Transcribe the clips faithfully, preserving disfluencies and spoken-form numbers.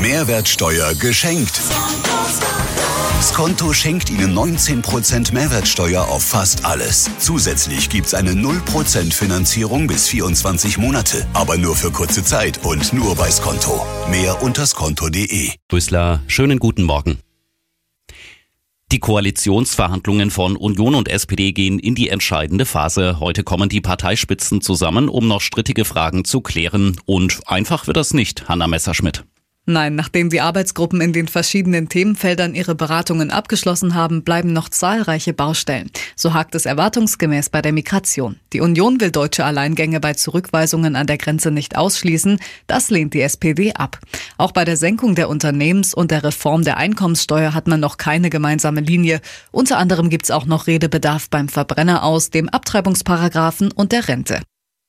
Mehrwertsteuer geschenkt. Skonto schenkt Ihnen neunzehn Prozent Mehrwertsteuer auf fast alles. Zusätzlich gibt's eine null Prozent Finanzierung bis vierundzwanzig Monate. Aber nur für kurze Zeit und nur bei Skonto. Mehr unter skonto punkt de. Rösler, schönen guten Morgen. Die Koalitionsverhandlungen von Union und S P D gehen in die entscheidende Phase. Heute kommen die Parteispitzen zusammen, um noch strittige Fragen zu klären. Und einfach wird das nicht, Hanna Messerschmidt. Nein, nachdem die Arbeitsgruppen in den verschiedenen Themenfeldern ihre Beratungen abgeschlossen haben, bleiben noch zahlreiche Baustellen. So hakt es erwartungsgemäß bei der Migration. Die Union will deutsche Alleingänge bei Zurückweisungen an der Grenze nicht ausschließen. Das lehnt die S P D ab. Auch bei der Senkung der Unternehmens- und der Reform der Einkommenssteuer hat man noch keine gemeinsame Linie. Unter anderem gibt's auch noch Redebedarf beim Verbrenner aus, dem Abtreibungsparagraphen und der Rente.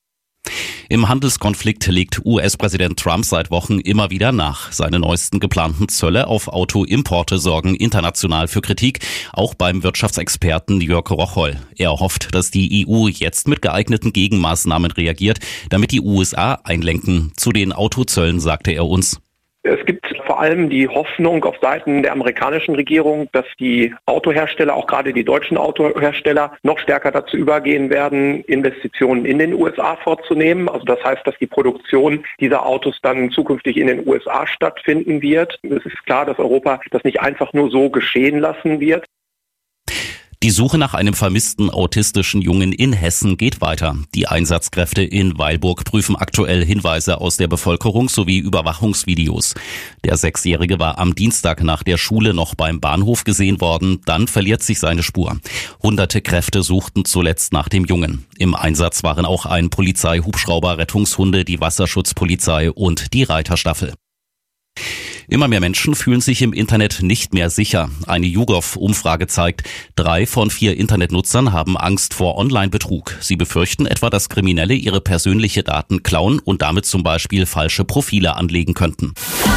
Im Handelskonflikt legt U S-Präsident Trump seit Wochen immer wieder nach. Seine neuesten geplanten Zölle auf Autoimporte sorgen international für Kritik, auch beim Wirtschaftsexperten Jörg Rocholl. Er hofft, dass die E U jetzt mit geeigneten Gegenmaßnahmen reagiert, damit die U S A einlenken. Zu den Autozöllen sagte er uns: Es gibt vor allem die Hoffnung auf Seiten der amerikanischen Regierung, dass die Autohersteller, auch gerade die deutschen Autohersteller, noch stärker dazu übergehen werden, Investitionen in den U S A vorzunehmen. Also das heißt, dass die Produktion dieser Autos dann zukünftig in den U S A stattfinden wird. Es ist klar, dass Europa das nicht einfach nur so geschehen lassen wird. Die Suche nach einem vermissten autistischen Jungen in Hessen geht weiter. Die Einsatzkräfte in Weilburg prüfen aktuell Hinweise aus der Bevölkerung sowie Überwachungsvideos. Der Sechsjährige war am Dienstag nach der Schule noch beim Bahnhof gesehen worden. Dann verliert sich seine Spur. Hunderte Kräfte suchten zuletzt nach dem Jungen. Im Einsatz waren auch ein Polizeihubschrauber, Rettungshunde, die Wasserschutzpolizei und die Reiterstaffel. Immer mehr Menschen fühlen sich im Internet nicht mehr sicher. Eine YouGov-Umfrage zeigt, drei von vier Internetnutzern haben Angst vor Online-Betrug. Sie befürchten etwa, dass Kriminelle ihre persönliche Daten klauen und damit zum Beispiel falsche Profile anlegen könnten.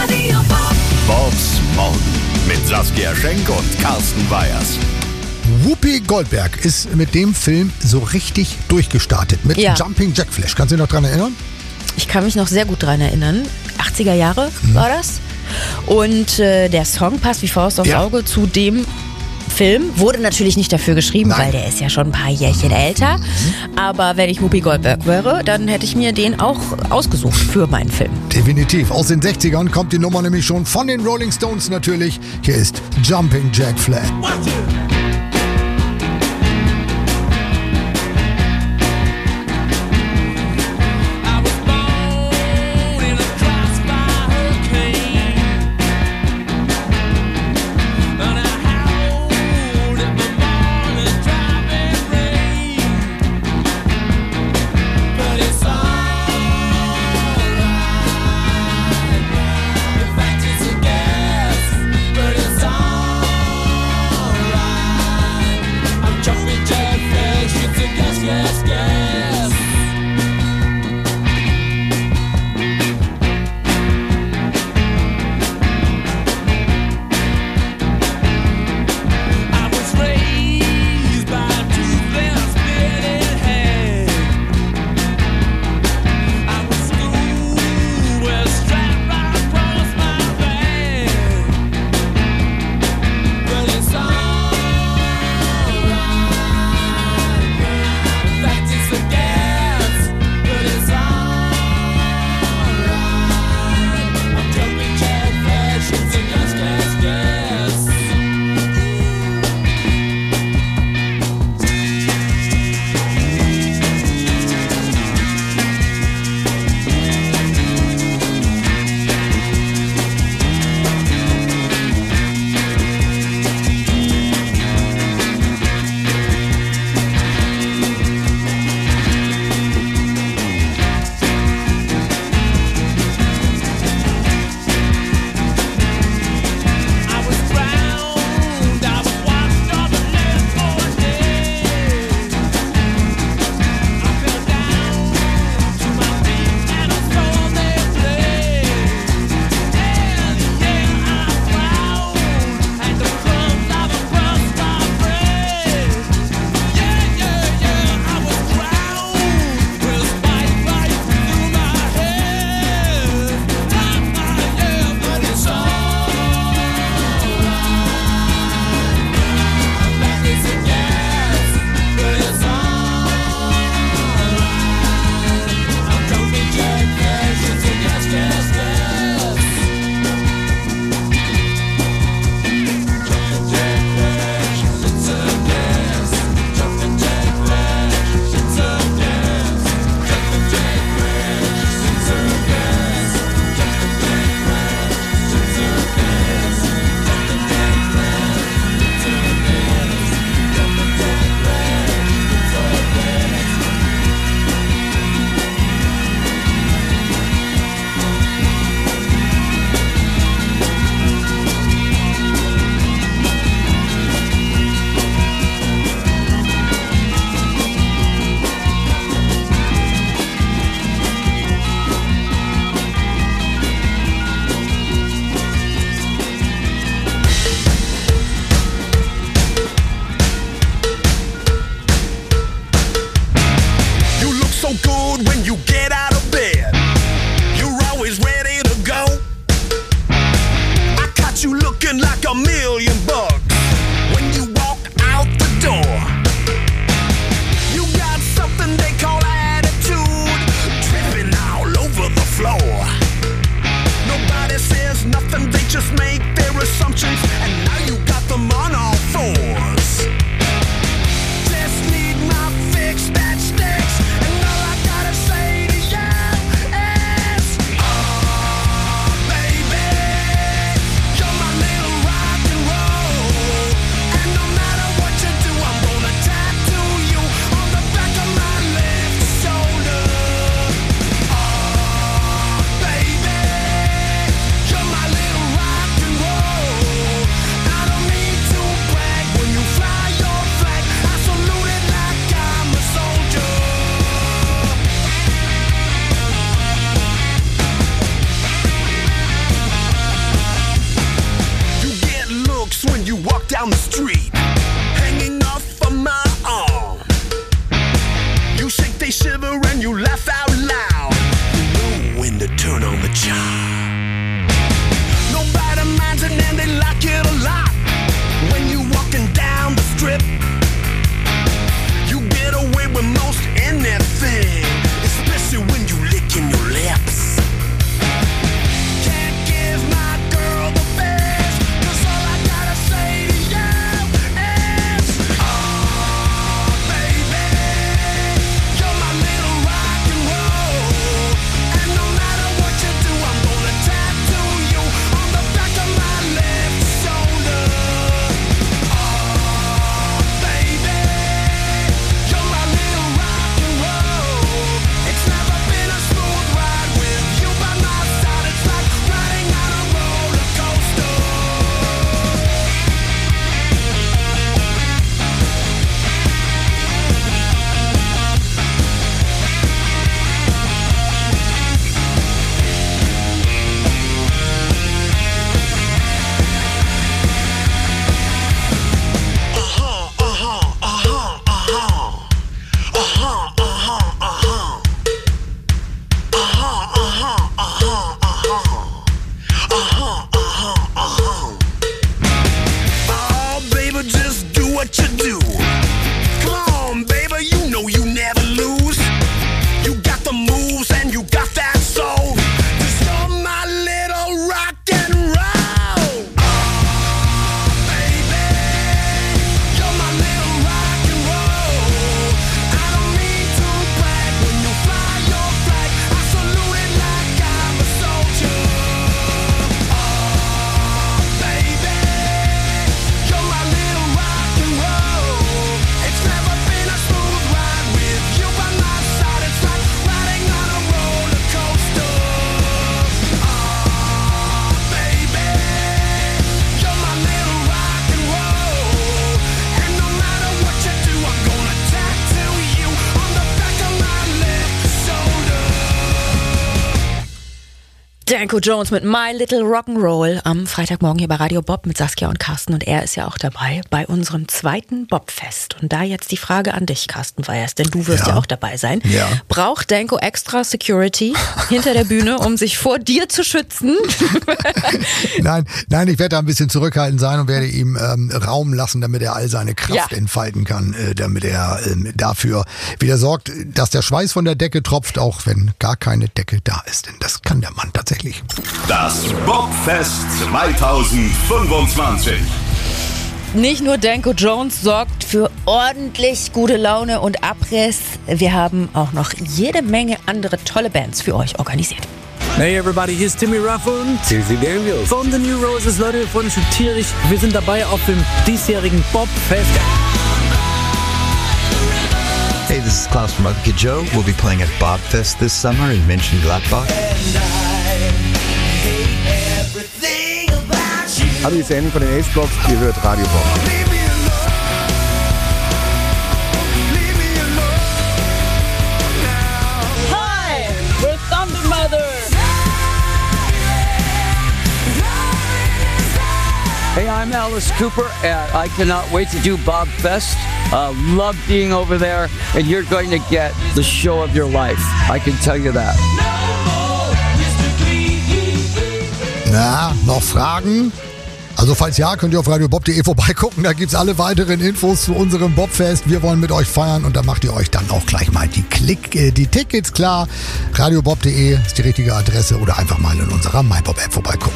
Bobs Morgen mit Saskia Schenk und Carsten Weyers. Whoopi Goldberg ist mit dem Film so richtig durchgestartet. Mit Ja. Jumping Jack Flash. Kannst du dich noch dran erinnern? Ich kann mich noch sehr gut dran erinnern. achtziger Jahre war das. Und äh, der Song passt wie Faust aufs Ja. Auge zu dem Film. Wurde natürlich nicht dafür geschrieben, Nein. weil der ist ja schon ein paar Jährchen älter. Aber wenn ich Whoopi Goldberg wäre, dann hätte ich mir den auch ausgesucht für meinen Film. Definitiv. Aus den sechzigern kommt die Nummer nämlich schon von den Rolling Stones natürlich. Hier ist Jumping Jack Flash. looking like a million bucks when you walk out the door. You got something they call attitude, tripping all over the floor. Nobody says nothing, they just make their assumptions, and now you got them on all fours. Just need my fix that sticks, and all I gotta say to you is, oh baby, you're my little rock and roll, and no matter what you do, I'm gonna tattoo you on the back of my left shoulder. Oh baby, you're my little rock and roll. I don't need to brag when you fly your flag. I salute it like I'm a soldier. You get looks when you walk down the street, hanging off of my arm. You shake, they shiver, and you laugh out loud. You know when to turn on the charm. Nobody minds it and they like it a lot. When you walking down the strip, you get away with most anything, especially when you licking your lips. Can't give my girl the best, 'cause all I gotta say to you is, oh baby, you're my little rock and roll, and no matter what you do, I'm gonna tattoo you on the back of my left shoulder. Oh baby, you're my little rock and roll. It's never been a smooth ride with you by my side. It's like riding on a roller coaster. Uh-huh, uh-huh, uh-huh, uh-huh. Uh-huh, uh-huh, uh-huh. Uh-huh, uh-huh, uh-huh, uh-huh. Uh-huh, uh-huh, uh-huh. Oh, baby, just do what you do. Come on, baby, you know you never lose. You got the moves and you got that soul. 'Cause you're my little rock and roll. Oh, baby, you're my little rock and roll. I don't need to brag when you fly your flag. I salute it like I'm a soldier. Oh, baby, you're my little rock and roll. It's never been a smooth ride with you by my side. It's like riding on a roller coaster. Oh, baby, you're my little rock and roll, and no matter what you do, I'm gonna tattoo you on the back of my left shoulder. Danko Jones mit My Little Rock'n'Roll am Freitagmorgen hier bei Radio Bob mit Saskia und Carsten, und er ist ja auch dabei bei unserem zweiten Bobfest. Und da jetzt die Frage an dich, Carsten Weyers, denn du wirst ja, Ja. auch dabei sein. Ja. Braucht Danko extra Security hinter der Bühne, um sich vor dir zu schützen? Nein, nein, ich werde da ein bisschen zurückhaltend sein und werde ihm ähm, Raum lassen, damit er all seine Kraft Ja. entfalten kann, äh, damit er ähm, dafür wieder sorgt, dass der Schweiß von der Decke tropft, auch wenn gar keine Decke da ist. Denn das kann der Mann tatsächlich. Das Bobfest zweitausendfünfundzwanzig. Nicht nur Danko Jones sorgt für ordentlich gute Laune und Abriss. Wir haben auch noch jede Menge andere tolle Bands für euch organisiert. Hey everybody, hier ist Timmy Ruffin und Tilly Daniels von The New Roses. Leute, wir freuen uns schon tierisch. Wir sind dabei auf dem diesjährigen Bobfest. Hey, this is Klaus from Ugly Kid Joe. We'll be playing at Bobfest this summer in Mönchengladbach. Hallo, hier ist Andy von den Ace Blocks. Ihr hört Radio Bob. Hi, we're Thunder Mother. Hey, I'm Alice Cooper, and I cannot wait to do Bobfest. Uh, love being over there, and you're going to get the show of your life. I can tell you that. Na, noch Fragen? Also falls ja, könnt ihr auf radiobob punkt de vorbeigucken. Da gibt's alle weiteren Infos zu unserem Bobfest. Wir wollen mit euch feiern und da macht ihr euch dann auch gleich mal die, Klick, äh, die Tickets klar. radiobob punkt de ist die richtige Adresse oder einfach mal in unserer MyBob-App vorbeigucken.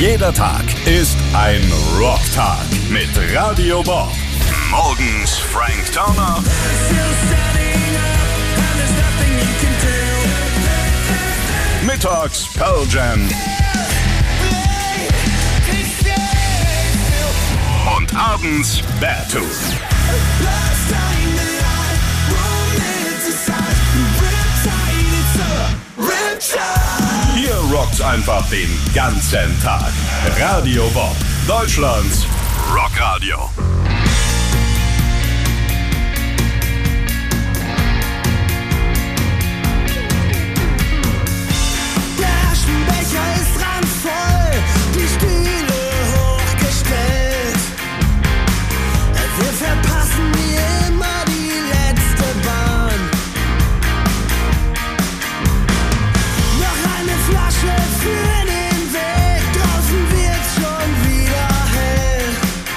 Jeder Tag ist ein Rocktag mit Radio Bob. Morgens Frank Turner. Mittags Pearl Jam. Und abends Beartooth. Hier rockt's einfach den ganzen Tag. Radio Bob, Deutschlands Rockradio. Der Aschenbecher ist randvoll, die Stühle hochgestellt. Wir verpassen wie immer die letzte Bahn. Noch eine Flasche für den Weg, draußen wird's schon wieder hell.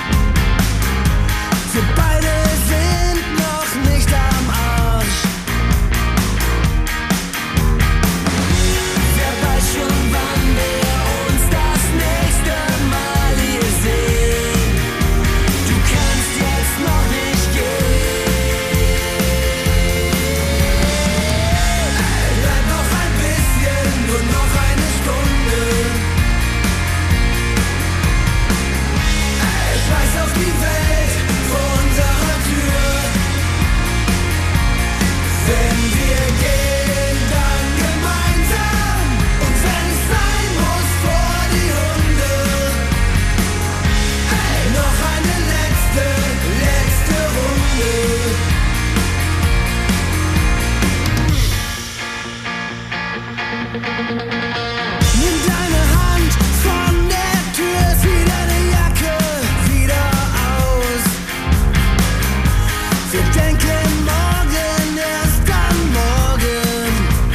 Wir beide sind noch nicht am Arsch. Wer weiß schon, wann wir uns das nächste Mal hier sehen. Du kannst jetzt noch nicht gehen. Bleib noch ein bisschen, nur noch eine Stunde. Scheiß auf die Welt vor unserer Tür. Wenn wir gehen, dann gemeinsam. Und wenn es sein muss, vor die Hunde. Noch eine letzte, letzte Runde. Nimm deine Hand von der Tür, zieh deine Jacke wieder aus. Wir denken morgen, erst dann morgen.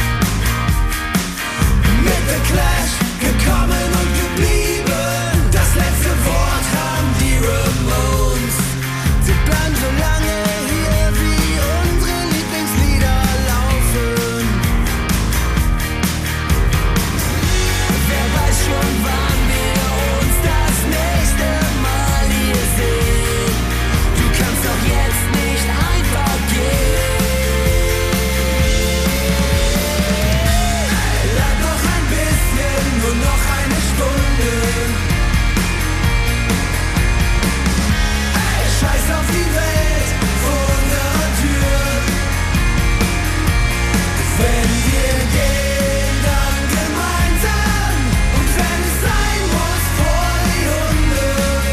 Mit The Clash gekommen und geblieben. Das letzte Wort haben die Ramones. Wir bleiben so lange hier, wie unsere Lieblingslieder laufen. Wer weiß schon, wann wir uns das nächste Mal hier sehen. Du kannst doch jetzt nicht einfach gehen. Bleib noch ein bisschen, nur noch eine Stunde. Scheiß auf die Welt vor unserer Tür. Wenn wir gehen, dann gemeinsam. Und wenn es sein muss, vor die Hunde.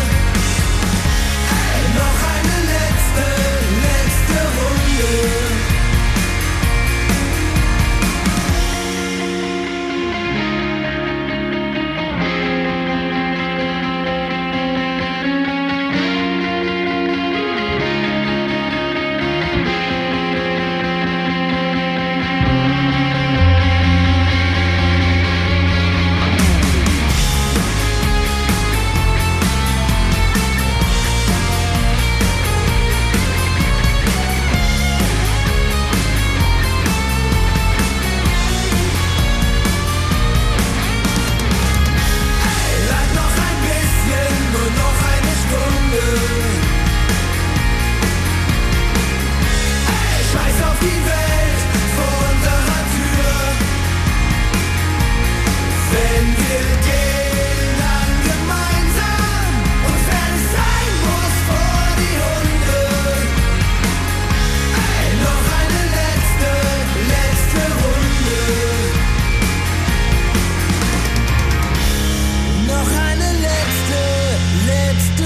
Noch eine letzte, letzte Runde. Bleib noch ein bisschen, nur noch eine Stunde. Scheiß auf die Welt vor unserer Tür. Wenn wir gehen, dann gemeinsam. Und wenn es sein muss, vor die Hunde. Noch eine letzte, letzte Runde. Noch eine letzte, letzte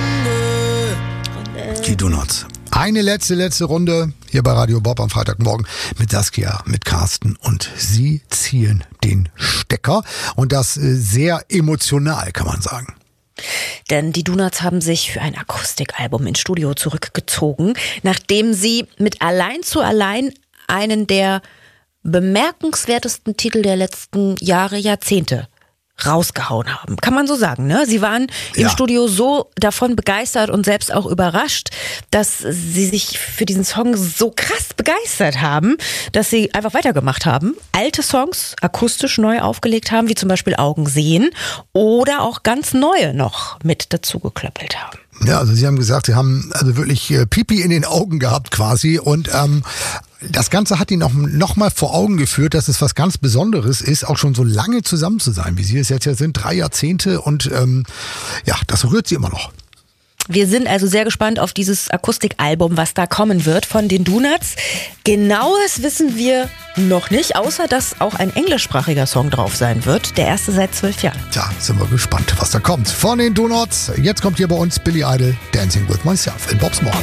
Runde. Die Donuts. Eine letzte, letzte Runde hier bei Radio Bob am Freitagmorgen mit Saskia, mit Carsten und sie ziehen den Stecker und das äh, sehr emotional, kann man sagen. Denn die Donuts haben sich für ein Akustikalbum ins Studio zurückgezogen, nachdem sie mit Allein zu Allein einen der bemerkenswertesten Titel der letzten Jahre, Jahrzehnte rausgehauen haben. Kann man so sagen, ne? Sie waren im Ja. Studio so davon begeistert und selbst auch überrascht, dass sie sich für diesen Song so krass begeistert haben, dass sie einfach weitergemacht haben. Alte Songs akustisch neu aufgelegt haben, wie zum Beispiel Augen sehen, oder auch ganz neue noch mit dazu geklöppelt haben. Ja, also Sie haben gesagt, Sie haben also wirklich äh, Pipi in den Augen gehabt quasi und ähm, das Ganze hat Ihnen auch noch mal vor Augen geführt, dass es was ganz Besonderes ist, auch schon so lange zusammen zu sein, wie Sie es jetzt ja sind, drei Jahrzehnte und ähm, ja, das rührt Sie immer noch. Wir sind also sehr gespannt auf dieses Akustikalbum, was da kommen wird von den Donuts. Genaues wissen wir noch nicht, außer dass auch ein englischsprachiger Song drauf sein wird. Der erste seit zwölf Jahren. Tja, sind wir gespannt, was da kommt. Von den Donuts, jetzt kommt hier bei uns Billy Idol, Dancing with Myself in Bob's Morgen.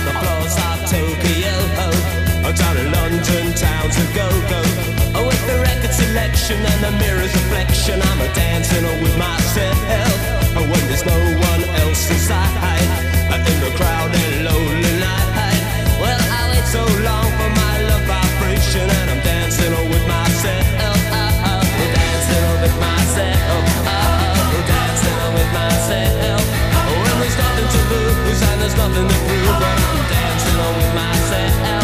In the crowded, lonely night. Well, I wait so long for my love vibration, and I'm dancing with myself. Oh, dancing with myself. Oh, dancing with myself. Oh, when there's nothing to lose and there's nothing to prove, but I'm dancing with myself.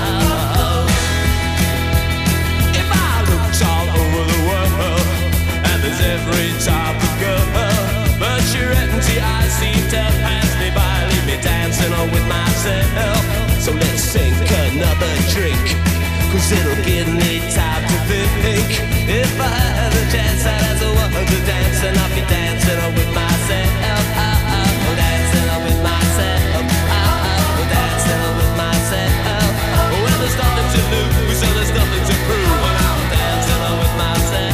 If I looked all over the world, and there's every type of girl, but your empty eyes seem to pass me by. Dancing on with myself. So let's sink another drink, cause it'll give me time to think. If I had a chance, I'd ask a woman to dance, and I'll be dancing on with myself. Oh, dancing on with myself. Oh, dancing on with myself. Well, there's nothing to lose, so there's nothing to prove, and I'm dancing on with myself.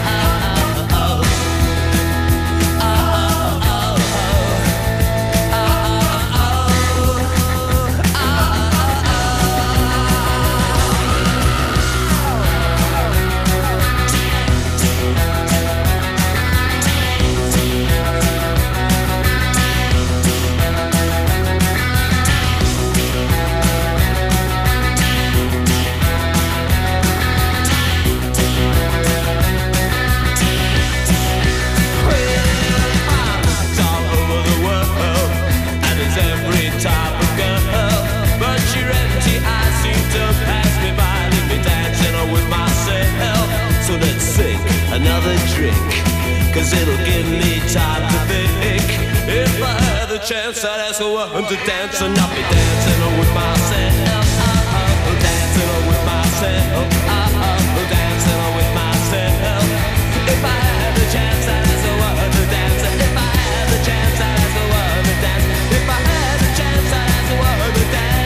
Another drink, cause it'll give me time to think. If I had the chance, I'd ask a woman to dance, and I'll be dancing with myself. Oh, dancing with myself. Oh, dancing with myself. If I had the chance, I'd ask a woman to dance. If I had the chance, I'd ask a woman to dance. If I had the chance, I'd ask a woman to dance.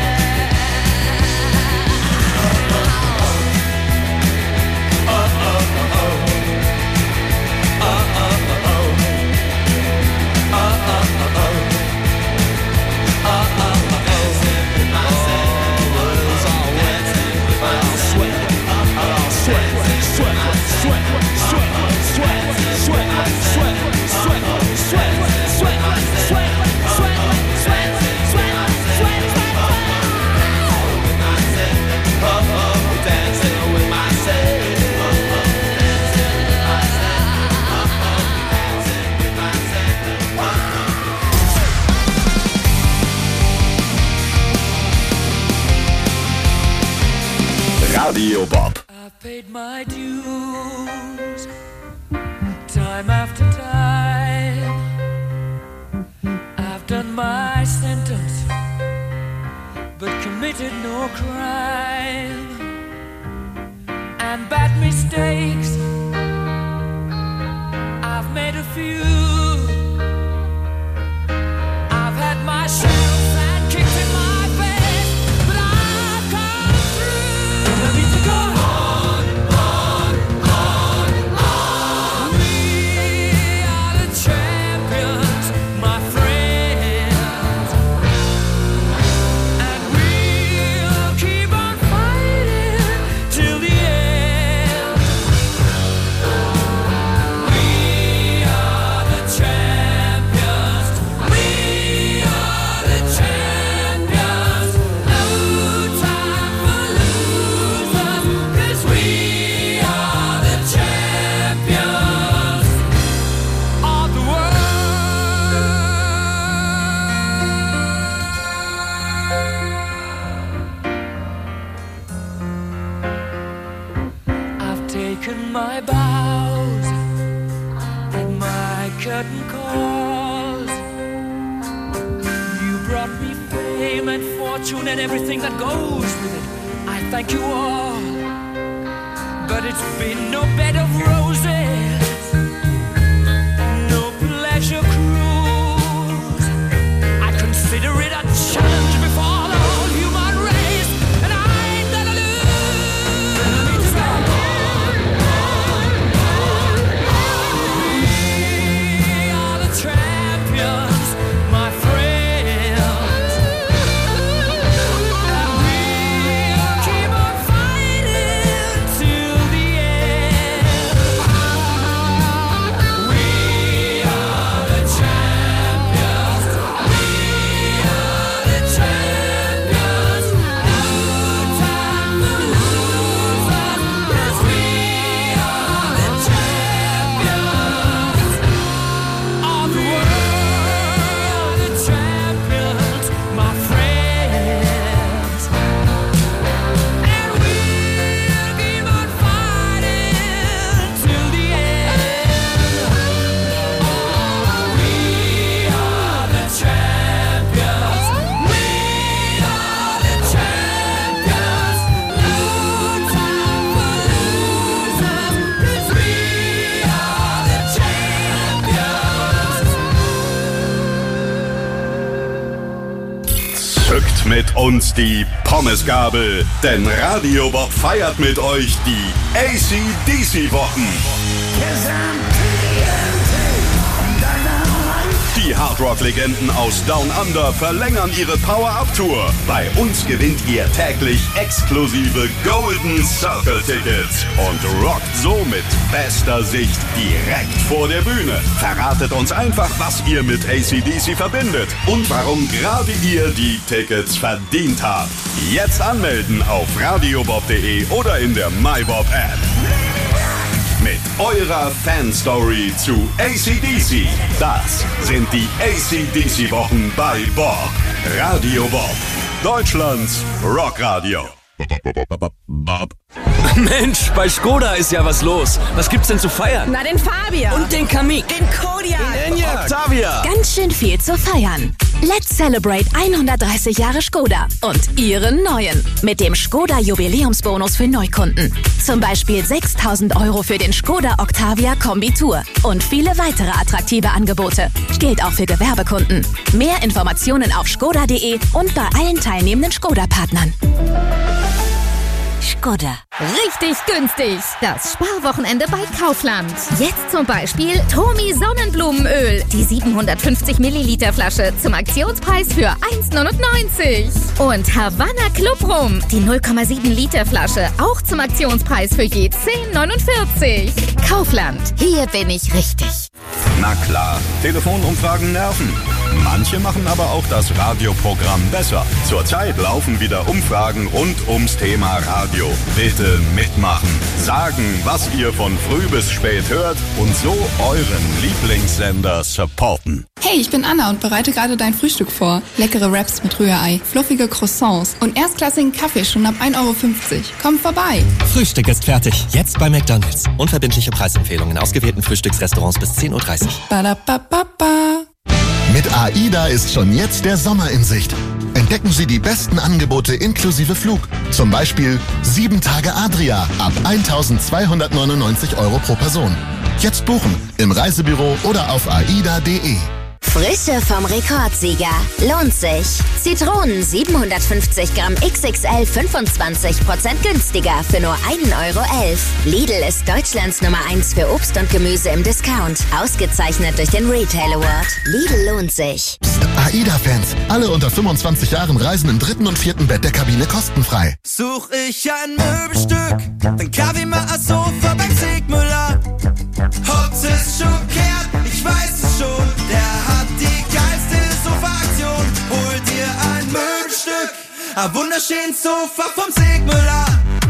Oh, oh, oh, oh. Radio Bob. I've paid my dues, time after time. I've done my sentence, but committed no crime. And bad mistakes, I've made a few. I've had my shells and kicked in my face, but I've come through. I need to go on, on, on, on. We are the champions, my friends, and we'll keep on fighting till the end. We are the curtain calls. You brought me fame and fortune and everything that goes with it. I thank you all, but it's been no bed of roses, no pleasure cruise. I consider it a challenge before the whole human race, and I ain't gonna lose. We are the champions, my friends, and we'll keep on fighting till the end. We are the champions. We are the champions. No time for losers, 'cause we are the champions of the world, the champions, my friends. And we'll keep on fighting till the end. Oh, we are the champions. We are the champions. No time for losers, 'cause we are the champions. Zückt mit uns die Pommesgabel, denn Radio Bob feiert mit euch die A C D C-Wochen. Die Hardrock-Legenden aus Down Under verlängern ihre Power-Up-Tour. Bei uns gewinnt ihr täglich exklusive Golden Circle-Tickets und rockt so mit bester Sicht direkt vor der Bühne. Verratet uns einfach, was ihr mit A C D C verbindet und warum gerade ihr die Tickets verdient habt. Jetzt anmelden auf radiobob punkt de oder in der MyBob-App. Mit eurer Fanstory zu A C D C. Das sind die A C D C-Wochen bei Bob. Radio Bob. Deutschlands Rockradio. Bob. Mensch, bei Skoda ist ja was los. Was gibt's denn zu feiern? Na, den Fabia. Und den Kamiq. Den Kodiaq. Den Enyaq. Octavia. Ganz schön viel zu feiern. Let's celebrate hundertdreißig Jahre Skoda und ihren neuen. Mit dem Skoda Jubiläumsbonus für Neukunden. Zum Beispiel sechstausend Euro für den Skoda Octavia Kombi Tour. Und viele weitere attraktive Angebote. Gilt auch für Gewerbekunden. Mehr Informationen auf skoda punkt de und bei allen teilnehmenden Skoda-Partnern. Skoda. Richtig günstig. Das Sparwochenende bei Kaufland. Jetzt zum Beispiel Tomi Sonnenblumenöl. Die siebenhundertfünfzig Milliliter Flasche zum Aktionspreis für eins neunundneunzig. Und Havanna Club Rum. Die null Komma sieben Liter Flasche. Auch zum Aktionspreis für je zehn neunundvierzig. Kaufland. Hier bin ich richtig. Na klar, Telefonumfragen nerven. Manche machen aber auch das Radioprogramm besser. Zurzeit laufen wieder Umfragen rund ums Thema Radio. Bitte mitmachen. Sagen, was ihr von früh bis spät hört und so euren Lieblingssender supporten. Hey, ich bin Anna und bereite gerade dein Frühstück vor. Leckere Wraps mit Rührei, fluffige Croissants und erstklassigen Kaffee schon ab ein Euro fünfzig. Komm vorbei. Frühstück ist fertig. Jetzt bei McDonald's. Unverbindliche Preisempfehlungen in ausgewählten Frühstücksrestaurants bis zehn Uhr dreißig. Badabababa. Mit AIDA ist schon jetzt der Sommer in Sicht. Entdecken Sie die besten Angebote inklusive Flug. Zum Beispiel sieben Tage Adria ab eintausendzweihundertneunundneunzig Euro pro Person. Jetzt buchen im Reisebüro oder auf aida punkt de. Frische vom Rekordsieger. Lohnt sich. Zitronen siebenhundertfünfzig Gramm X X L fünfundzwanzig Prozent günstiger für nur ein Euro elf. Lidl ist Deutschlands Nummer eins für Obst und Gemüse im Discount. Ausgezeichnet durch den Retail Award. Lidl lohnt sich. Psst, AIDA-Fans. Alle unter fünfundzwanzig Jahren reisen im dritten und vierten Bett der Kabine kostenfrei. Such ich ein Möbelstück, dann Kaffee mal als Sofa beim Sigmüller. Hotz ist schockiert, ich weiß es schon. Der hat die geilste Sofa-Aktion. Hol dir ein Möbelstück, ein wunderschönes Sofa vom Sigmüller.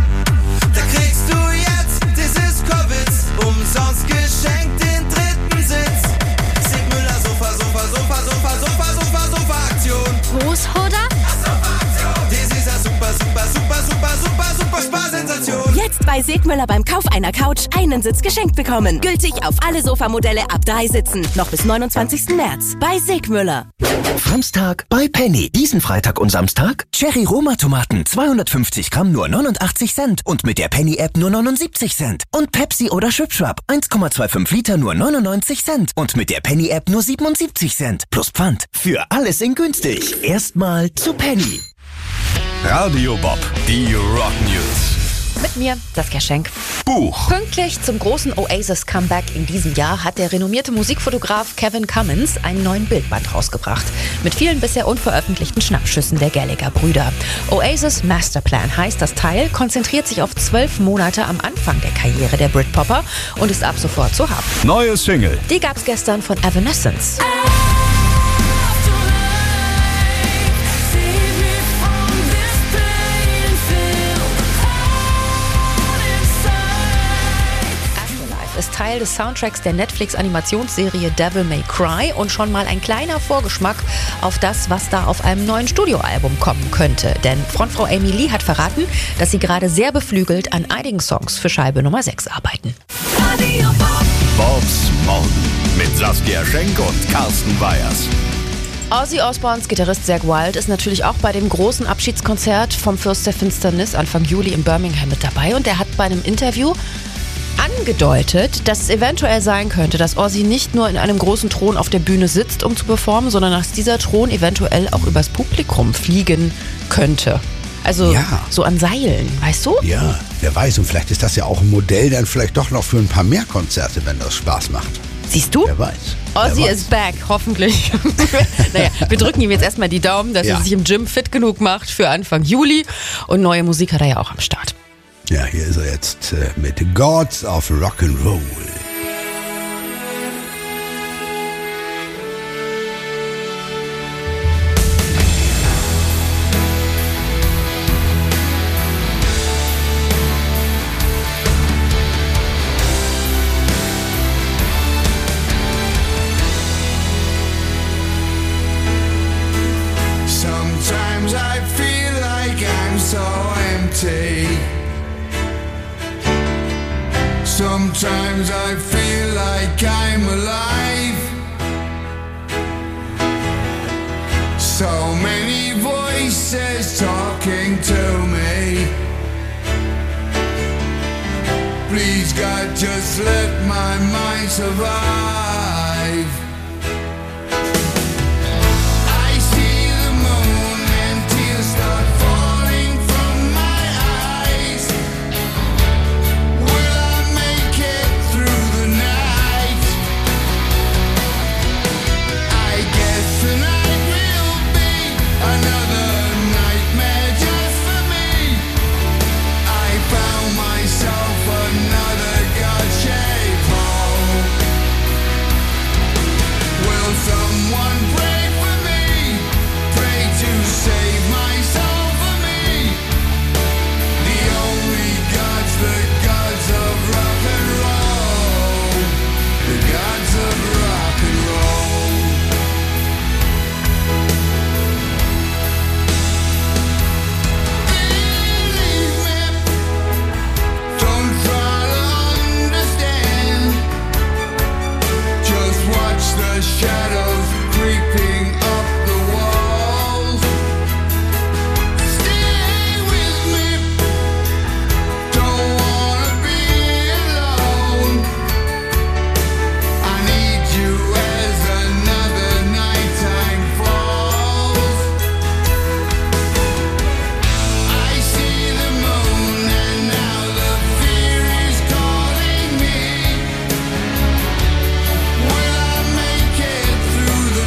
Da kriegst du jetzt dieses Covid umsonst geschenkt, den dritten Sitz. Sigmüller Sofa, Sofa, Sofa, Sofa, Sofa, Sofa, Sofa-Aktion. Großhoder? Das ist eine super, super, super, super, super, super Sparsensation. Jetzt bei bei Segmüller beim Kauf einer Couch einen Sitz geschenkt bekommen. Gültig auf alle Sofamodelle ab drei Sitzen. Noch bis neunundzwanzigsten März bei Segmüller. Samstag bei Penny. Diesen Freitag und Samstag Cherry Roma Tomaten zweihundertfünfzig Gramm nur neunundachtzig Cent und mit der Penny App nur neunundsiebzig Cent. Und Pepsi oder Schwipschwap eins Komma fünfundzwanzig Liter nur neunundneunzig Cent und mit der Penny App nur siebenundsiebzig Cent. Plus Pfand. Für alles in günstig. Erstmal zu Penny. Radio Bob, die Rock News. Mit mir Saskia Schenk. Buch. Pünktlich zum großen Oasis-Comeback in diesem Jahr hat der renommierte Musikfotograf Kevin Cummins einen neuen Bildband rausgebracht. Mit vielen bisher unveröffentlichten Schnappschüssen der Gallagher-Brüder. Oasis Masterplan heißt das Teil, konzentriert sich auf zwölf Monate am Anfang der Karriere der Britpopper und ist ab sofort zu haben. Neue Single. Die gab's gestern von Evanescence. Ist Teil des Soundtracks der Netflix-Animationsserie Devil May Cry und schon mal ein kleiner Vorgeschmack auf das, was da auf einem neuen Studioalbum kommen könnte. Denn Frontfrau Amy Lee hat verraten, dass sie gerade sehr beflügelt an einigen Songs für Scheibe Nummer sechs arbeiten. Bobs Morgen mit Saskia Schenk und Carsten Weyers. Ozzy Osbournes Gitarrist Zakk Wylde ist natürlich auch bei dem großen Abschiedskonzert vom Fürst der Finsternis Anfang Juli in Birmingham mit dabei und er hat bei einem Interview angedeutet, dass es eventuell sein könnte, dass Ozzy nicht nur in einem großen Thron auf der Bühne sitzt, um zu performen, sondern dass dieser Thron eventuell auch übers Publikum fliegen könnte. Also ja. so an Seilen, weißt du? Ja, wer weiß. Und vielleicht ist das ja auch ein Modell dann vielleicht doch noch für ein paar mehr Konzerte, wenn das Spaß macht. Siehst du? Wer weiß. Ozzy wer weiß. is back, hoffentlich. Naja, wir drücken ihm jetzt erstmal die Daumen, dass Ja. er sich im Gym fit genug macht für Anfang Juli. Und neue Musik hat er ja auch am Start. Ja, hier ist er jetzt äh, mit Gods of Rock'n'Roll. Sometimes I feel like I'm so empty. Sometimes I feel like I'm alive. So many voices talking to me. Please God, just let my mind survive. I see the moon and tears start falling from my eyes. Will I make it through the night? I guess tonight will be another nightmare just for me. I found myself another God-shaped hole. Will someone pray for me? Pray to save my soul for me. The only gods, the gods of rock and roll. The gods of rock and roll. Believe me, don't try to understand. Just watch the shadows creeping up the walls. Stay with me. Don't wanna be alone. I need you as another nighttime falls. I see the moon and now the fear is calling me. Will I make it through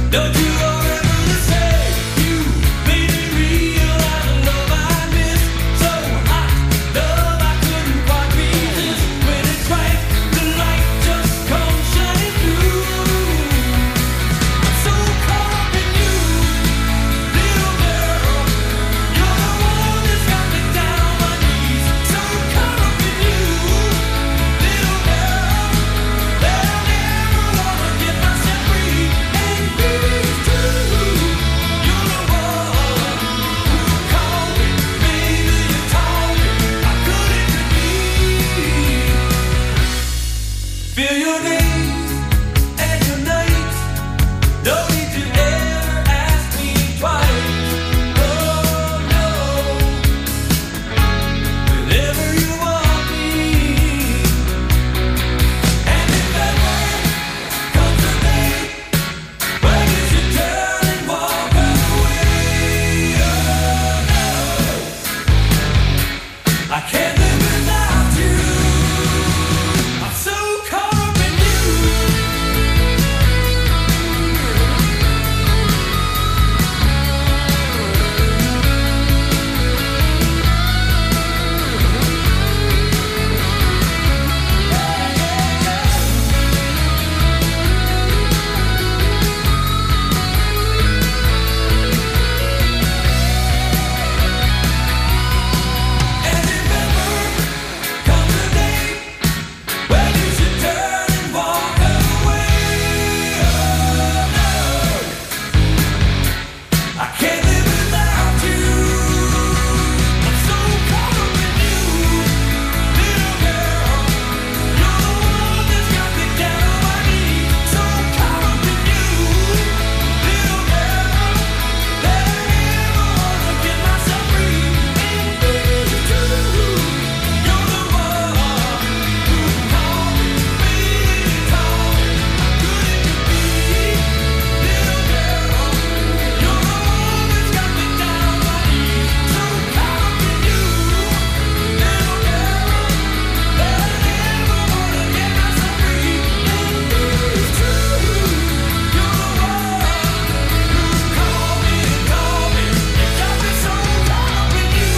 Don't you remember the say you made me realize the love I miss? So hot, love I couldn't quite resist. When it strikes, the light just comes shining through. I'm so caught up in you, little girl. You're the one that's got me down on my knees. So caught up in you, little girl, that I never wanna get myself free. And it's true, you're the one who called me, baby, you told me I couldn't believe. Feel your days and your nights. Don't need to ever ask me twice. Oh no, whenever you want me. And if ever comes a day when you should turn and walk away, oh no, I can't live without you. I'm so caught up in you. And if ever comes a day when you should turn and walk away, oh no, I can't live without you. I'm so caught up in you, little girl. You're the one that's got me down on my knees. So caught up in you, little girl, that I never wanna get myself free. And it's true, you're the one who called me, baby, told me I couldn't believe. Little girl, you're the one that's got me down on my knees. So caught up in you, little girl, that I never wanna get myself free. And it's true, you're the one who called me and told me you got me so caught up in you.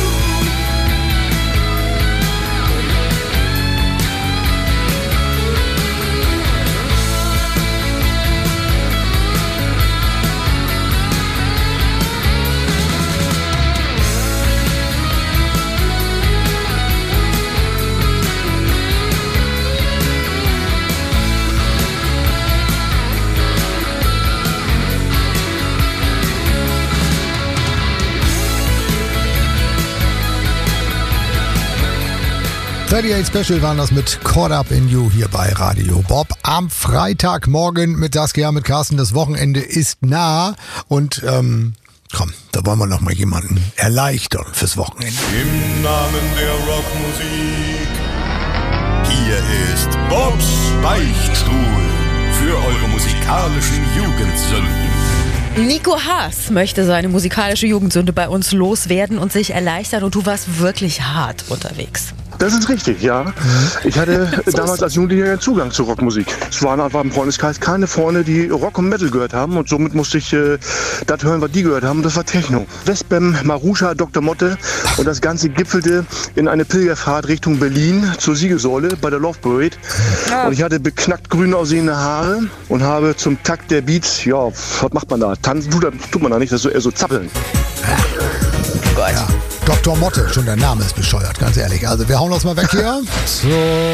dreiundachtzig Special waren das mit Caught Up in You hier bei Radio Bob. Am Freitagmorgen mit Saskia, mit Carsten. Das Wochenende ist nah. Und ähm, komm, da wollen wir noch mal jemanden erleichtern fürs Wochenende. Im Namen der Rockmusik. Hier ist Bobs Beichtstuhl für eure musikalischen Jugendsünden. Nico Haas möchte seine musikalische Jugendsünde bei uns loswerden und sich erleichtern. Und du warst wirklich hart unterwegs. Das ist richtig, ja. Ich hatte damals als Jugendlicher Zugang zur Rockmusik. Es waren einfach im Freundeskreis keine Freunde, die Rock und Metal gehört haben und somit musste ich äh, das hören, was die gehört haben. Das war Techno. Westbam, Marusha, Doktor Motte und das Ganze gipfelte in eine Pilgerfahrt Richtung Berlin zur Siegessäule bei der Love Parade. Ja. Und ich hatte beknackt grün aussehende Haare und habe zum Takt der Beats, ja, was macht man da? Tanzen tut, tut man da nicht, das ist so eher so zappeln. Gott. Ja. Doktor Motte, schon der Name ist bescheuert, ganz ehrlich. Also wir hauen das mal weg hier. So.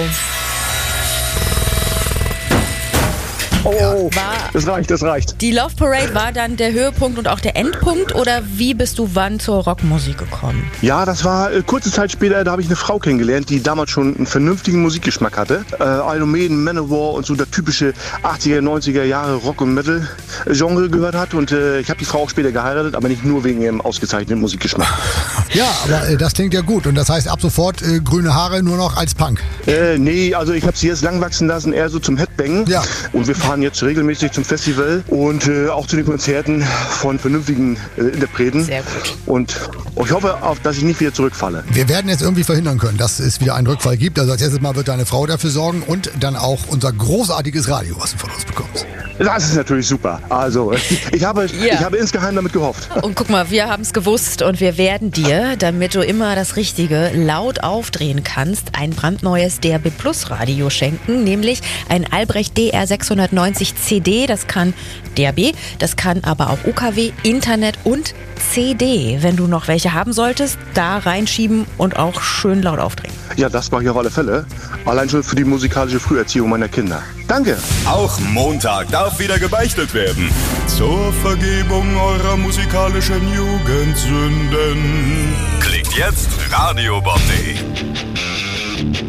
Oh, das reicht, das reicht. Die Love Parade war dann der Höhepunkt und auch der Endpunkt, oder wie bist du wann zur Rockmusik gekommen? Ja, das war äh, kurze Zeit später, da habe ich eine Frau kennengelernt, die damals schon einen vernünftigen Musikgeschmack hatte. Äh, Iron Maiden, Manowar und so der typische achtziger, neunziger Jahre Rock- und Metal-Genre gehört hat. Und äh, ich habe die Frau auch später geheiratet, aber nicht nur wegen ihrem ausgezeichneten Musikgeschmack. Ja, aber äh, das klingt ja gut. Und das heißt ab sofort äh, grüne Haare nur noch als Punk? Äh, nee, also ich habe sie jetzt lang wachsen lassen, eher so zum Headbangen. Ja. Und wir fahren jetzt regelmäßig zum Festival und äh, auch zu den Konzerten von vernünftigen äh, Interpreten. Sehr gut. Und ich hoffe, auf, dass ich nicht wieder zurückfalle. Wir werden jetzt irgendwie verhindern können, dass es wieder einen Rückfall gibt. Also als erstes Mal wird deine Frau dafür sorgen und dann auch unser großartiges Radio, was du von uns bekommst. Das ist natürlich super. Also, ich, ich, habe, Ja. ich habe insgeheim damit gehofft. Und guck mal, wir haben es gewusst und wir werden dir, damit du immer das Richtige laut aufdrehen kannst, ein brandneues D A B Plus Radio schenken, nämlich ein Albrecht D R sechshundertneunzig C D. Das kann D A B, das kann aber auch U K W, Internet und C D. Wenn du noch welche haben solltest, da reinschieben und auch schön laut aufdrehen. Ja, das mache ich auf alle Fälle. Allein schon für die musikalische Früherziehung meiner Kinder. Danke. Auch Montag darf wieder gebeichtet werden. Zur Vergebung eurer musikalischen Jugendsünden. Klickt jetzt radiobob punkt de.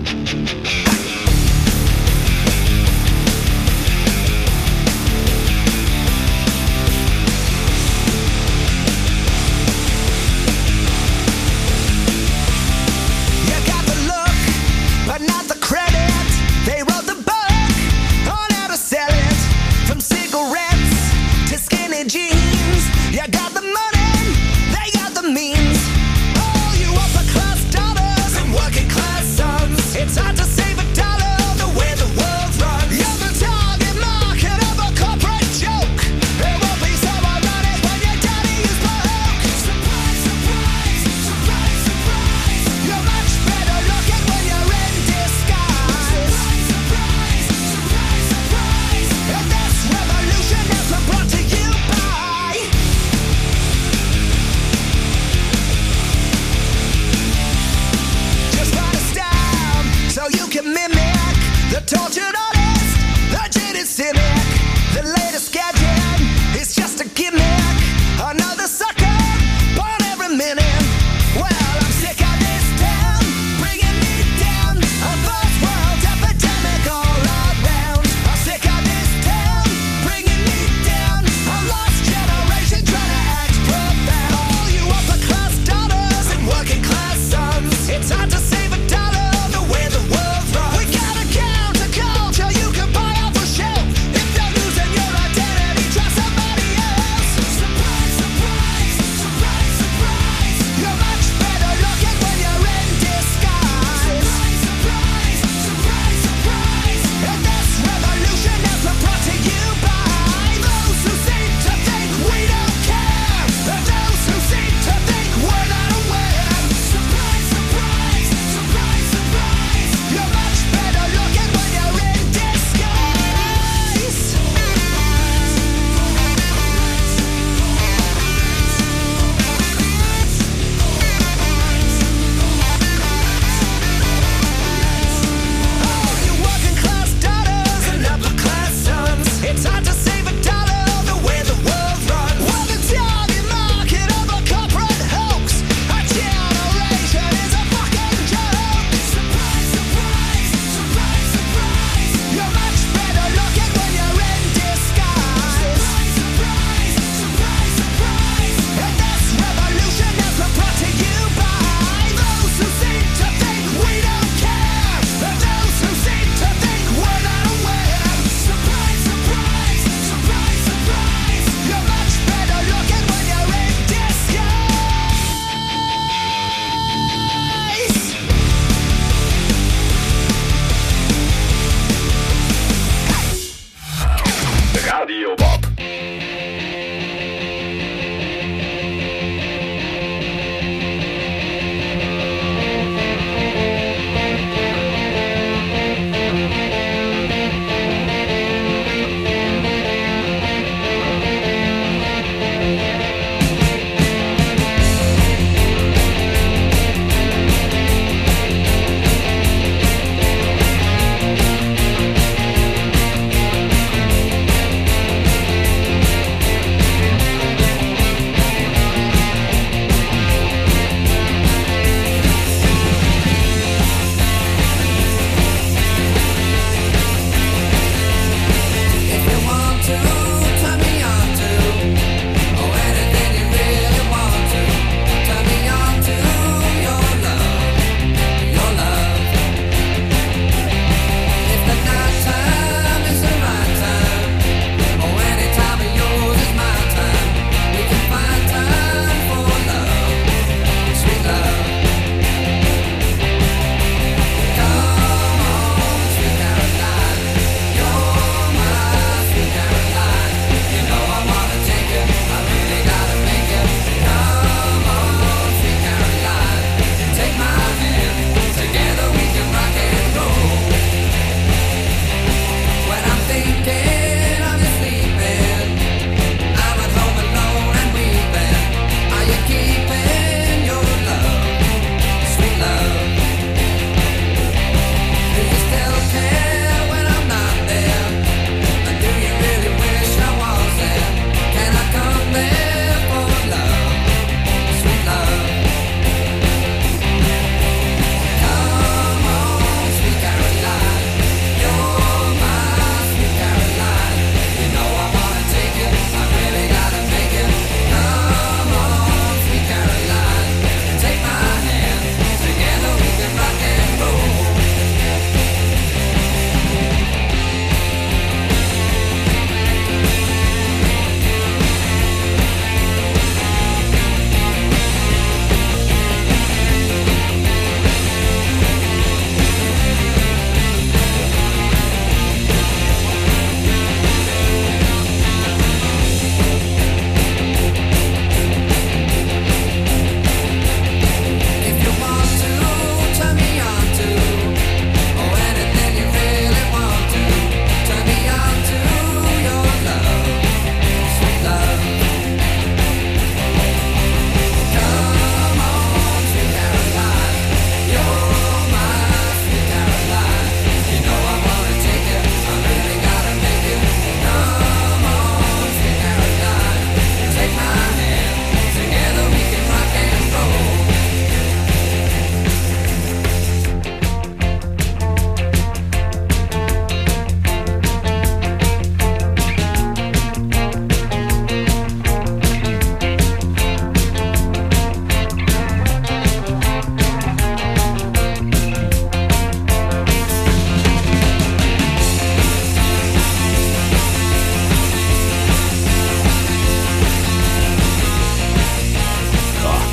You got the look, but not the credit. They wrote the book on how to sell it. From cigarettes to skinny jeans. You got the money, they got the means. All you upper class daughters and working class sons. It's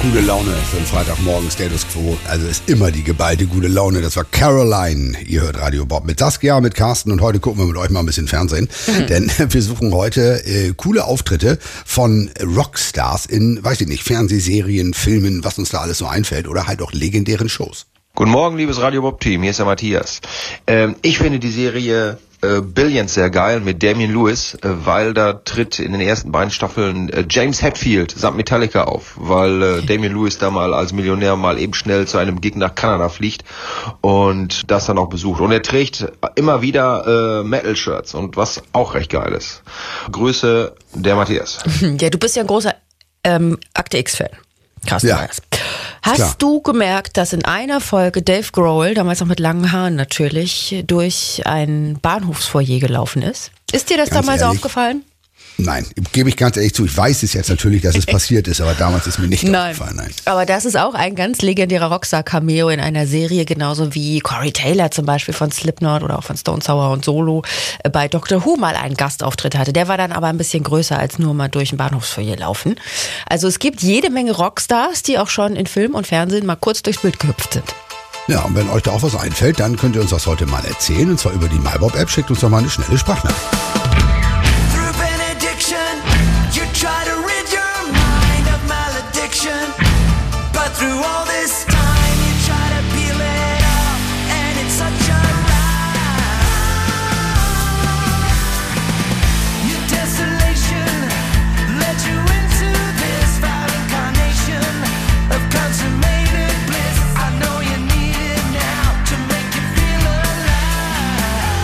gute Laune für den Freitagmorgen Status Quo. Also ist immer die geballte gute Laune. Das war Caroline. Ihr hört Radio Bob mit Saskia, mit Carsten und heute gucken wir mit euch mal ein bisschen Fernsehen. Mhm. Denn wir suchen heute äh, coole Auftritte von Rockstars in, weiß ich nicht, Fernsehserien, Filmen, was uns da alles so einfällt oder halt auch legendären Shows. Guten Morgen, liebes Radio Bob Team. Hier ist der Matthias. Ähm, ich finde die Serie äh, Billions sehr geil mit Damian Lewis, äh, weil da tritt in den ersten beiden Staffeln äh, James Hetfield samt Metallica auf, weil äh, Damian Lewis da mal als Millionär mal eben schnell zu einem Gig nach Kanada fliegt und das dann auch besucht. Und er trägt immer wieder äh, Metal-Shirts und was auch recht geil ist. Grüße, der Matthias. Ja, du bist ja ein großer ähm, Akte X-Fan. Carsten Ja. Meyers. Hast Klar. du gemerkt, dass in einer Folge Dave Grohl, damals noch mit langen Haaren natürlich, durch ein Bahnhofsfoyer gelaufen ist? Ist dir das Ganz damals ehrlich? aufgefallen? Nein, gebe ich ganz ehrlich zu. Ich weiß es jetzt natürlich, dass es passiert ist, aber damals ist mir nicht Nein. aufgefallen. Nein. Aber das ist auch ein ganz legendärer Rockstar-Cameo in einer Serie, genauso wie Corey Taylor zum Beispiel von Slipknot oder auch von Stone Sour und Solo äh, bei Doctor Who mal einen Gastauftritt hatte. Der war dann aber ein bisschen größer als nur mal durch ein Bahnhofsfoyer laufen. Also es gibt jede Menge Rockstars, die auch schon in Film und Fernsehen mal kurz durchs Bild gehüpft sind. Ja, und wenn euch da auch was einfällt, dann könnt ihr uns das heute mal erzählen. Und zwar über die MyBob-App. Schickt uns doch mal eine schnelle Sprachnachricht. Through benediction, you try to rid your mind of malediction. But through all this time, you try to peel it off, and it's such a ride. Your desolation led you into this foul incarnation of consummated bliss. I know you need it now to make you feel alive.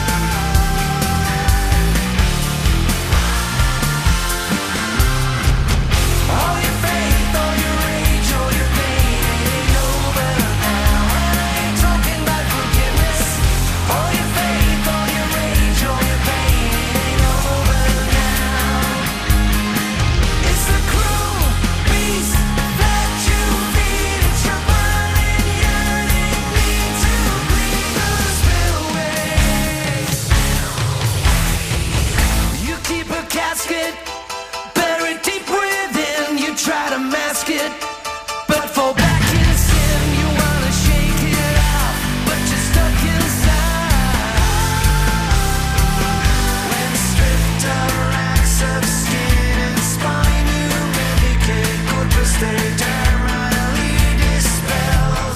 All your faith, all your rage, all your pain ain't over now. I ain't talking about forgiveness. All your faith, all your rage, all your pain ain't over now. It's the cruel beast that you feed. It's your burning, yearning need to breathe the spillways. You keep a casket buried deep within, you try to mask it, but fall back in sin. You wanna shake it out, but you're stuck inside. When stripped of racks of skin and spine, you medicate corpus eternally dispelled.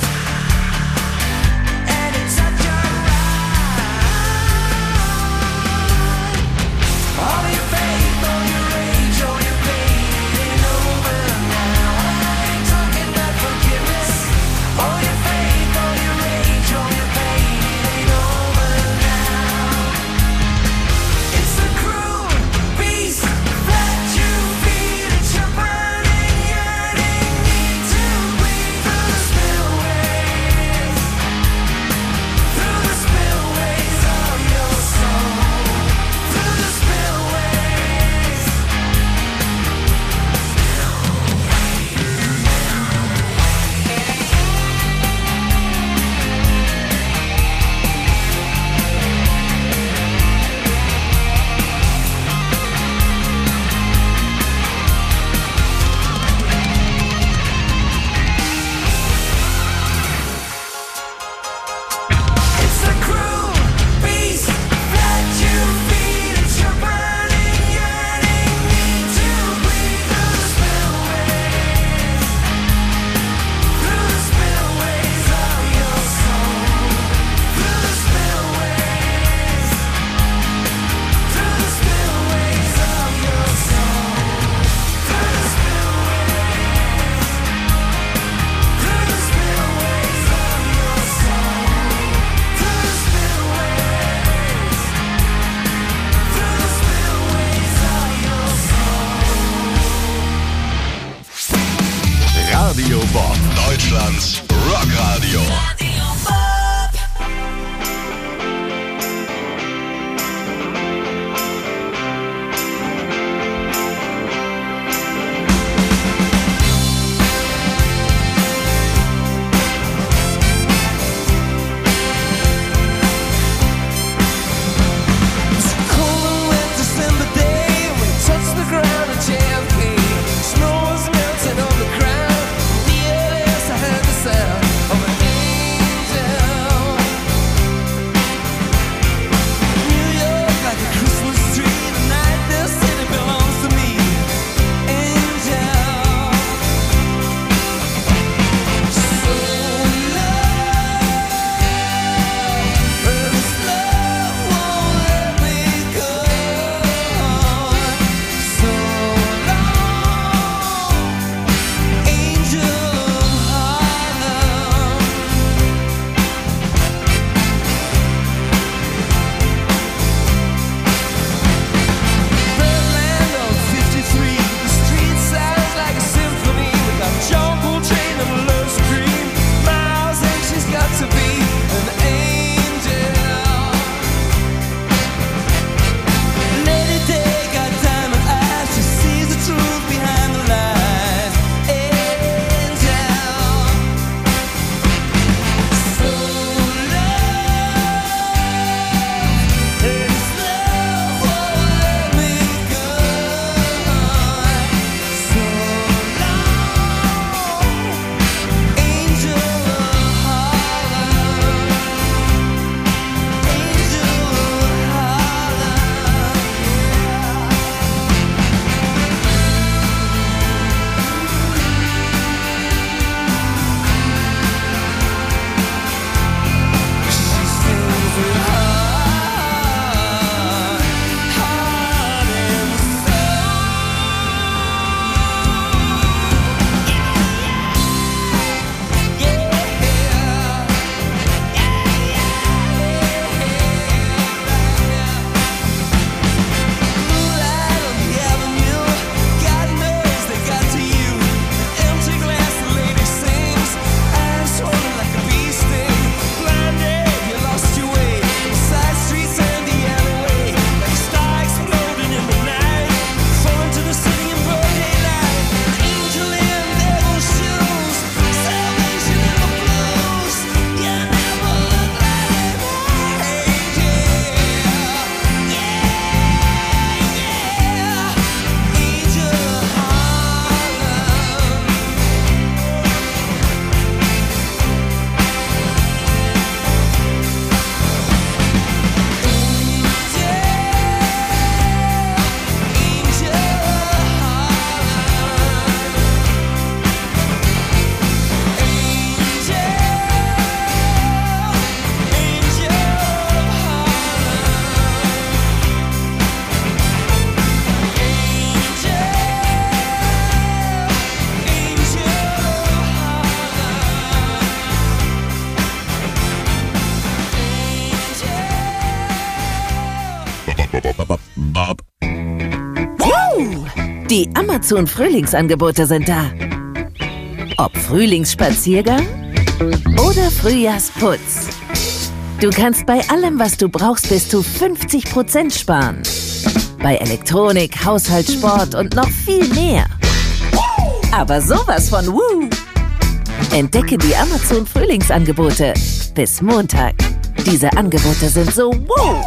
And it's such a ride. All your faith, all your rage, all your pain ain't over now. I ain't talking about forgiveness. All your faith, all your rage, all your pain ain't over now. It's the cruel beast that you feed. It's your burning, yearning need to breathe through the spillways, through the spillways of your soul, through the spillways. It's the cruel beast that you feed. It's your burning, yearning need to breathe through the spillways, through the spillways of your soul, through the spillways, through the spillways of your soul, through the spillways, through the spillways of your soul, through the spillways, through the spillways of your soul. Radio Bob, Deutschlands Rockradio. Cold and wet December day, we touched the ground at J F K. Snow was melting on the ground. Die Amazon Frühlingsangebote sind da. Ob Frühlingsspaziergang oder Frühjahrsputz. Du kannst bei allem, was du brauchst, bis zu fünfzig Prozent sparen. Bei Elektronik, Haushalt, Sport und noch viel mehr. Aber sowas von Woo! Entdecke die Amazon Frühlingsangebote bis Montag. Diese Angebote sind so Woo!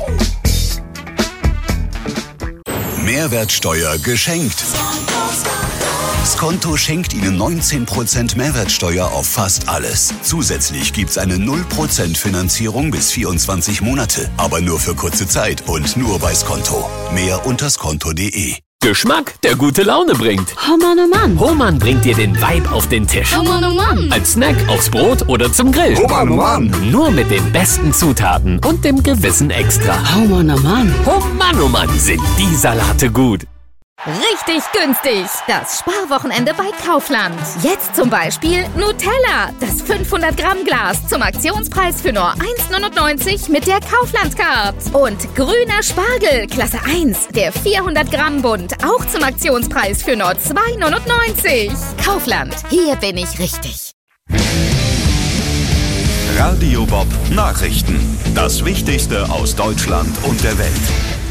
Mehrwertsteuer geschenkt. Skonto schenkt Ihnen neunzehn Prozent Mehrwertsteuer auf fast alles. Zusätzlich gibt's eine null Prozent Finanzierung bis vierundzwanzig Monate. Aber nur für kurze Zeit und nur bei Skonto. Mehr unter skonto punkt de. Geschmack, der gute Laune bringt. Oh Mann, oh Mann. Hohmann bringt dir den Vibe auf den Tisch. Oh Mann, oh Mann. Als Snack, aufs Brot oder zum Grill. Oh Mann, oh Mann. Nur mit den besten Zutaten und dem gewissen Extra. Oh Mann, oh Mann. Oh Mann, oh Mann, sind die Salate gut. Richtig günstig. Das Sparwochenende bei Kaufland. Jetzt zum Beispiel Nutella. Das fünfhundert Gramm Glas zum Aktionspreis für nur eins neunundneunzig mit der Kaufland-Card. Und grüner Spargel, Klasse eins. Der vierhundert Gramm Bund. Auch zum Aktionspreis für nur zwei neunundneunzig. Kaufland. Hier bin ich richtig. Radio Bob Nachrichten. Das Wichtigste aus Deutschland und der Welt.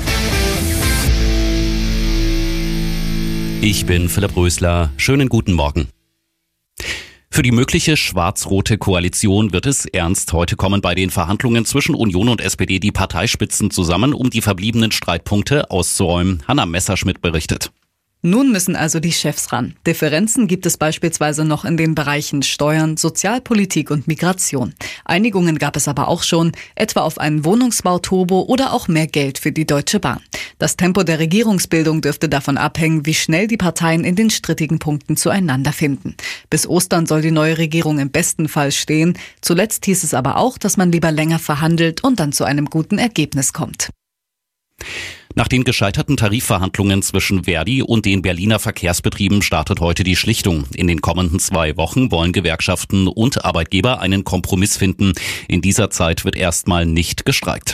Ich bin Philipp Rösler. Schönen guten Morgen. Für die mögliche schwarz-rote Koalition wird es ernst. Heute kommen bei den Verhandlungen zwischen Union und S P D die Parteispitzen zusammen, um die verbliebenen Streitpunkte auszuräumen. Hanna Messerschmidt berichtet. Nun müssen also die Chefs ran. Differenzen gibt es beispielsweise noch in den Bereichen Steuern, Sozialpolitik und Migration. Einigungen gab es aber auch schon, etwa auf einen Wohnungsbauturbo oder auch mehr Geld für die Deutsche Bahn. Das Tempo der Regierungsbildung dürfte davon abhängen, wie schnell die Parteien in den strittigen Punkten zueinander finden. Bis Ostern soll die neue Regierung im besten Fall stehen. Zuletzt hieß es aber auch, dass man lieber länger verhandelt und dann zu einem guten Ergebnis kommt. Nach den gescheiterten Tarifverhandlungen zwischen Verdi und den Berliner Verkehrsbetrieben startet heute die Schlichtung. In den kommenden zwei Wochen wollen Gewerkschaften und Arbeitgeber einen Kompromiss finden. In dieser Zeit wird erstmal nicht gestreikt.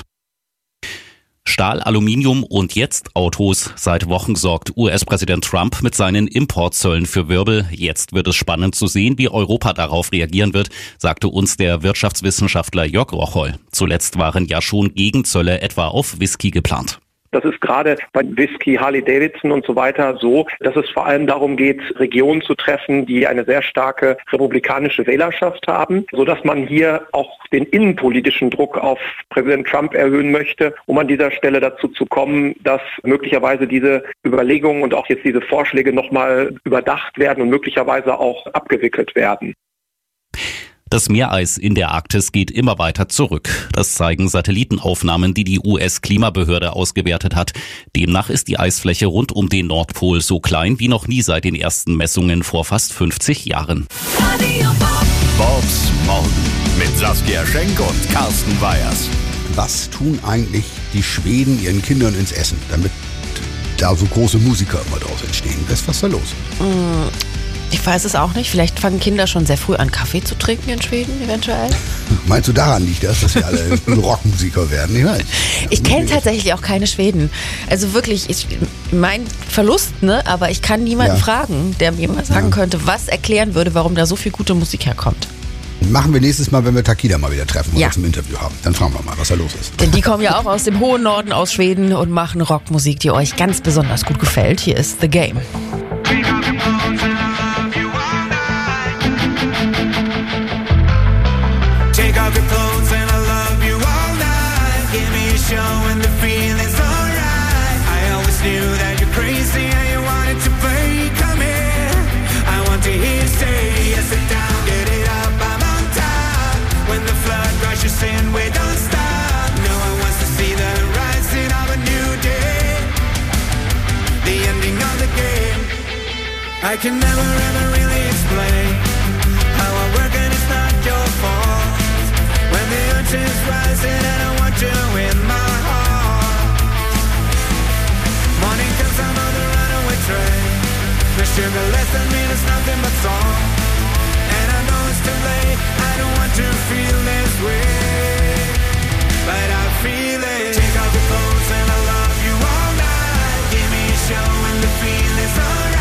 Stahl, Aluminium und jetzt Autos. Seit Wochen sorgt U S-Präsident Trump mit seinen Importzöllen für Wirbel. Jetzt wird es spannend zu sehen, wie Europa darauf reagieren wird, sagte uns der Wirtschaftswissenschaftler Jörg Rocholl. Zuletzt waren ja schon Gegenzölle etwa auf Whisky geplant. Das ist gerade bei Whisky, Harley-Davidson und so weiter so, dass es vor allem darum geht, Regionen zu treffen, die eine sehr starke republikanische Wählerschaft haben, sodass man hier auch den innenpolitischen Druck auf Präsident Trump erhöhen möchte, um an dieser Stelle dazu zu kommen, dass möglicherweise diese Überlegungen und auch jetzt diese Vorschläge nochmal überdacht werden und möglicherweise auch abgewickelt werden. Das Meereis in der Arktis geht immer weiter zurück. Das zeigen Satellitenaufnahmen, die die U S-Klimabehörde ausgewertet hat. Demnach ist die Eisfläche rund um den Nordpol so klein wie noch nie seit den ersten Messungen vor fast fünfzig Jahren. Bobs Morgen mit Saskia Schenk und Carsten Weyers. Was tun eigentlich die Schweden ihren Kindern ins Essen, damit da so große Musiker immer draus entstehen? Was ist was da los? Ich weiß es auch nicht. Vielleicht fangen Kinder schon sehr früh an, Kaffee zu trinken in Schweden, eventuell. Meinst du, daran liegt das, dass wir alle Rockmusiker werden? Ich, weiß. Ich kenne tatsächlich auch keine Schweden. Also wirklich, ich, mein Verlust, ne? Aber ich kann niemanden Ja. fragen, der mir mal sagen Ja. könnte, was erklären würde, warum da so viel gute Musik herkommt. Machen wir nächstes Mal, wenn wir Takida mal wieder treffen und Ja. zum Interview haben. Dann fragen wir mal, was da los ist. Denn die kommen ja auch aus dem hohen Norden, aus Schweden und machen Rockmusik, die euch ganz besonders gut gefällt. Hier ist The Game. Take off your clothes and I love you all night. Give me a show and the feeling's alright. I always knew that you're crazy and you wanted to play. Come here, I want to hear you say yes. Sit down, get it up, I'm on top. When the flood rushes in, we don't stop. No one wants to see the rising of a new day, the ending of the game. I can never ever really explain how I work and it's not your fault. When the ocean's rising and I want you in my heart. Morning comes, I'm on the runaway train. The sugar less than me, there's nothing but song. And I know it's too late, I don't want to feel this way, but I feel it. Take off your clothes and I love you all night. Give me a show and the feeling's alright.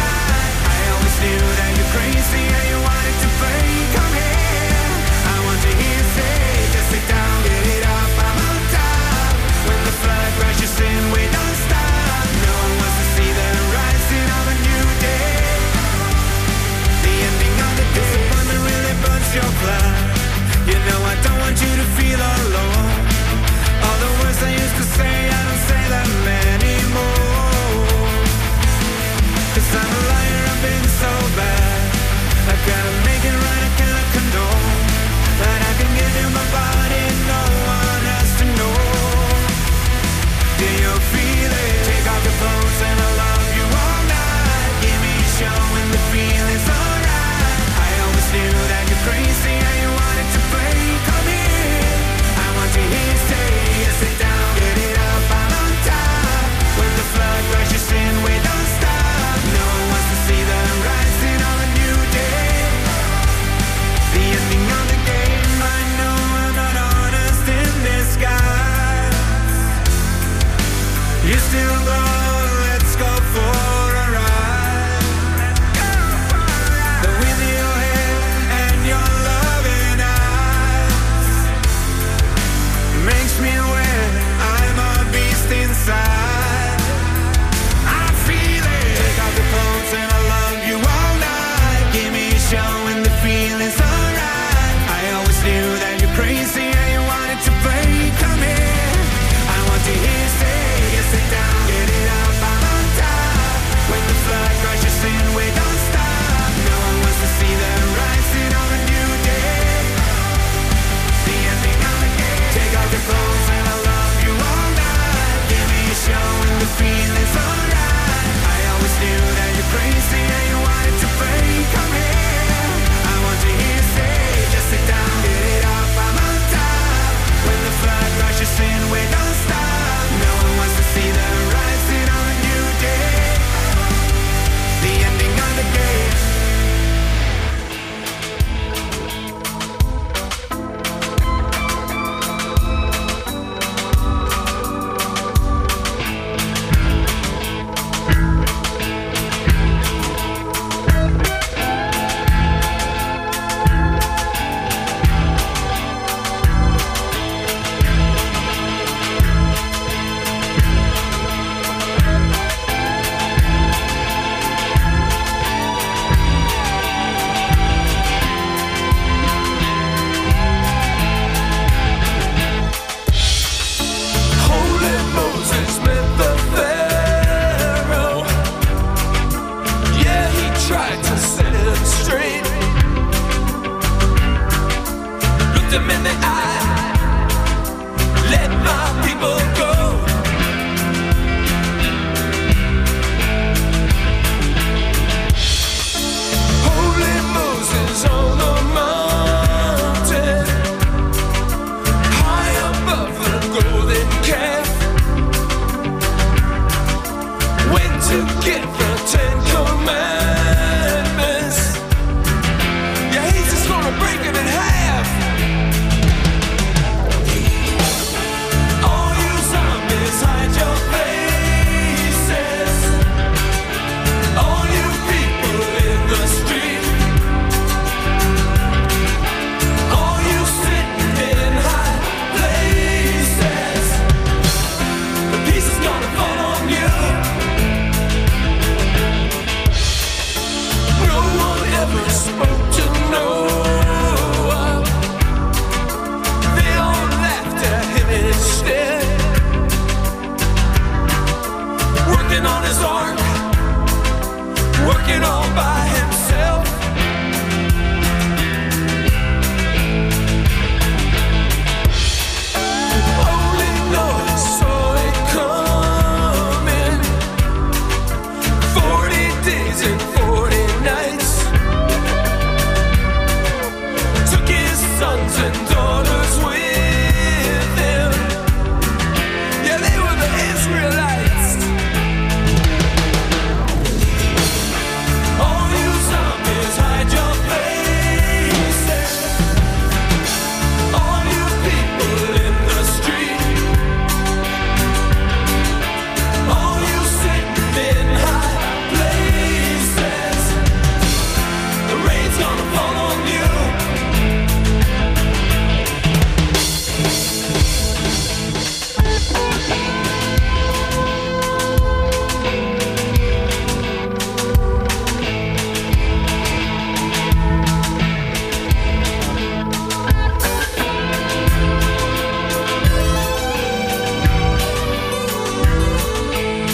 I'm a liar, I've been so bad. I gotta make it right, I cannot condone that I can give you my body, no one has to know. Do you feel it? Take off your clothes and I'll love you all night. Give me a show and the feeling's alright. I always knew that you're crazy and you wanted to play. Come here, I want to hear you say, yes, sit down, get it up, I'm on top. When the flood rushes in, we don't stop. No one wants to see the rising of a new day, the ending of the game. I know I'm not honest in disguise. You still go, let's go for a ride. But with your hair and your loving eyes makes me wet, I'm a beast inside. I feel it. Take off your clothes and I'll love you all night. Give me a show and the feeling's alright. I always knew that you're crazy and you wanted to play. Come here, I want to hear you say, yes, sit down, get it up, I'm on top. When the flood rushes in, we don't stop. No one wants to see the rising of a new day, the ending of the game. Take off your clothes and I'll love you all night. Give me a show and the feeling's alright. I always knew that you're crazy and you wanted to play. Come here, I want to hear you say, just sit down, get it up, I'm on top. When the flood rushes in, we don't stop. No one wants to see the rising of a new day, the ending of the game. Holy Moses met the Pharaoh. Yeah, he tried to set him straight. Looked him in the eye. Let my people go. Holy Moses on the mountain, high above the golden calf, went to get the Ten Commandments. Yeah, he's just gonna break them in half. All you zombies, hide your faces. All you people in the street, all you sitting in high places, the piece is gonna fall on you. No one ever spoke to Noah. They all laughed at him instead. Working on his ark, working all by himself. Only Noah saw it coming. Forty days and